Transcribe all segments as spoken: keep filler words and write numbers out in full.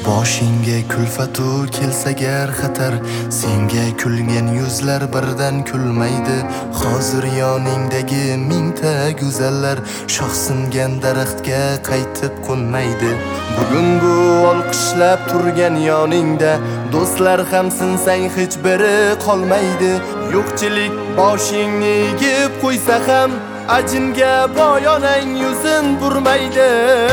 Boshingga kulfatu kelsa gar xatar, senga kulgan yuzlar birdan kulmaydi. Hozir yoningdagi mingta go'zallar shox singan daraxtga qaytib qo'nmaydi. Bugun bu olqishlab turgan yoningda do'stlar ham sinsang hech biri qolmaydi. Yo'qchilik boshingni egib qo'ysa ham ajinga boyonang yuzin burmaydi.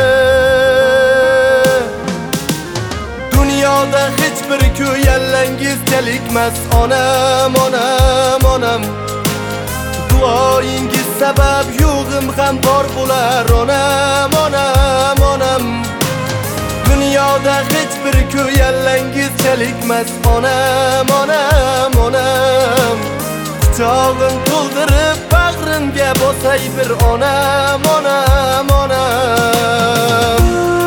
Dunyoda hech bir ko'yallangiz chalikmas onam, onam, onam. Duoyingiz sabab yo'g'im ham bor bo'lar onam, onam, onam. Dunyoda hech bir ko'yallangiz chalikmas onam, onam, onam. Quchog'im to'ldirib bag'rimga bosay bir onam, onam, onam.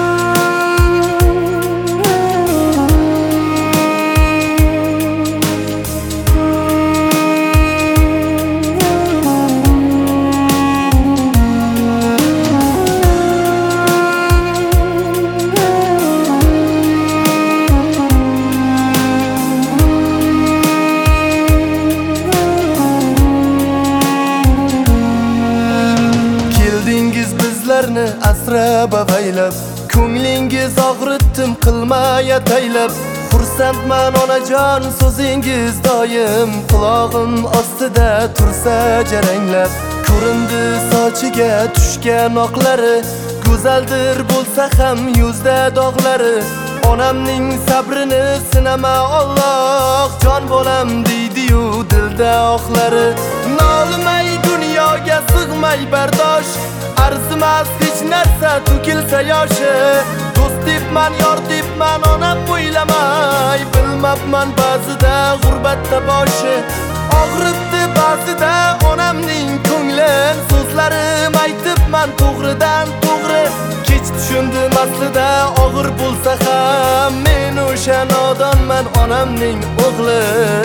Asrab avaylab, ko'nglingiz og'ritdim qilmay ataylab. Xursandman onajon so'zingiz doim qulog'im ostida tursa jaranglab. Ko'rindi sochiga tushgan oqlari, go'zaldir bo'lsa ham yuzda dog'lari. Onamning sabrini sinama Alloh, jon bolam deydi-yu dilda oqlari. Nolmay dunyoga sig'may bardosh, arzimas hech narsa to'kilsa yoshi. Do'st debman, yor debman, onam o'ylamay, bilmabman ba'zida g'urbatda boshi. Og'ritdi ba'zida onamning ko'nglin, so'zlarim aytibman to'g'ridan to'g'ri. Kech tushundim aslida og'ir bo'lsa ham men o'sha nodonman onamning o'g'li.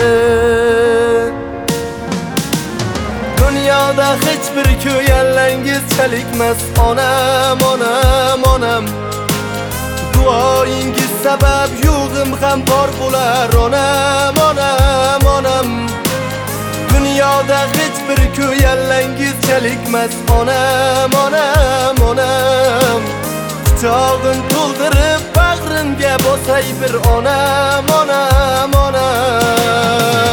Dunyoda hech bir ko'yallangiz chalikmas onam, onam, onam. Duoyingiz sabab yo'g'im ham bor bo'lar onam, onam, onam. Dunyoda hech bir ko'yallangiz chalikmas onam, onam, onam. Quchog'im to'ldirib bag'rimga bosay bir onam, onam, onam.